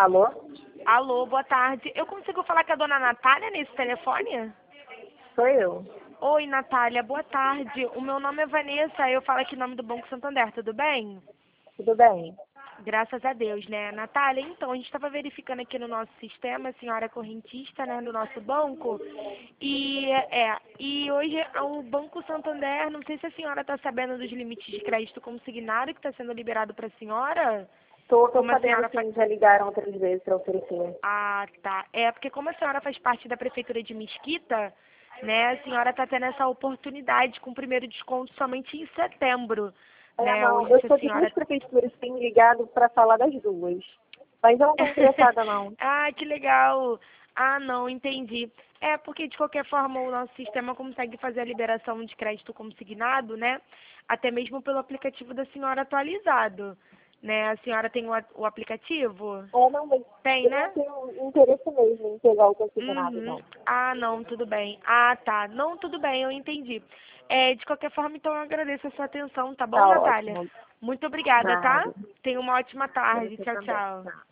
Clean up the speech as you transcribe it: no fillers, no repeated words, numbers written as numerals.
Alô? Alô, boa tarde. Eu consigo falar com a dona Natália nesse telefone? Sou eu. Oi, Natália, boa tarde. O meu nome é Vanessa, eu falo aqui em nome do Banco Santander, tudo bem? Tudo bem? Graças a Deus, né? Natália, então, a gente estava verificando aqui no nosso sistema, a senhora é correntista, né, do nosso banco, e hoje o Banco Santander, não sei se a senhora está sabendo dos limites de crédito consignado que está sendo liberado para a senhora? Tô Como a sabendo senhora faz... sim, já ligaram outras vezes para oferecer. Ah, tá. É, porque como a senhora faz parte da Prefeitura de Mesquita, né, a senhora está tendo essa oportunidade com o primeiro desconto somente em setembro, né? Não, Hoje, eu se a sou de duas senhora... prefeituras, tenho ligado para falar das duas. Mas eu não estou interessada, não. Ah, que legal. Ah, não, entendi. É, porque de qualquer forma o nosso sistema consegue fazer a liberação de crédito consignado, né? Até mesmo pelo aplicativo da senhora atualizado, né? A senhora tem o aplicativo? Não, mas Tem, eu não né? tenho interesse mesmo em pegar o consignado, Uhum. não. Ah, não, tudo bem. Ah, tá. Não, tudo bem, eu entendi. É, de qualquer forma, então eu agradeço a sua atenção, tá bom, Tá Natália? ótimo. Muito obrigada, tá? Nada. Tenha uma ótima Para tarde. você Tchau, também. tchau. Tá.